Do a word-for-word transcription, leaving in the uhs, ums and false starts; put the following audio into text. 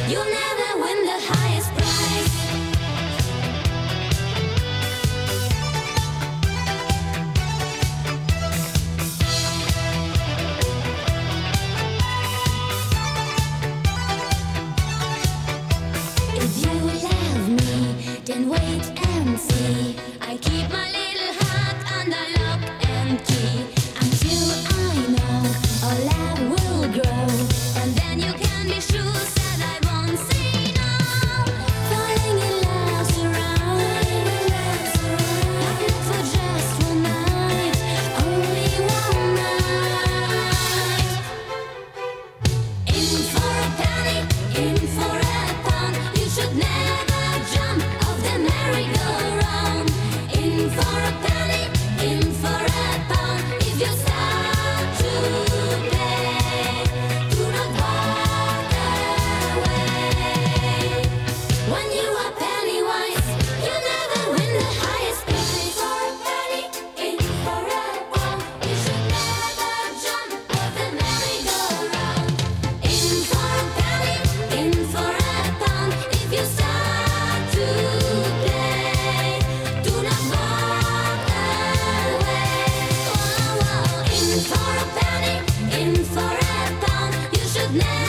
You'll never win the highest prize. If you love me, then wait and see. I keep my little heart under lock and key. Until I know our love will grow, and then you can be sure that I won't say no. Falling in love's around, but not for just one night, only one night. In for a penny, in for a pound. You should never jump off the merry-go-round. In for a penny, in for a pound. If you start to play, do not walk away. When you are penny-wise, you never win the highest prize. For a penny, in for a pound. You should never jump off the merry-go-round. In for a penny, in for a pound. If you start to play, do not walk away. Oh, oh. In for a penny, in for a pound. You should never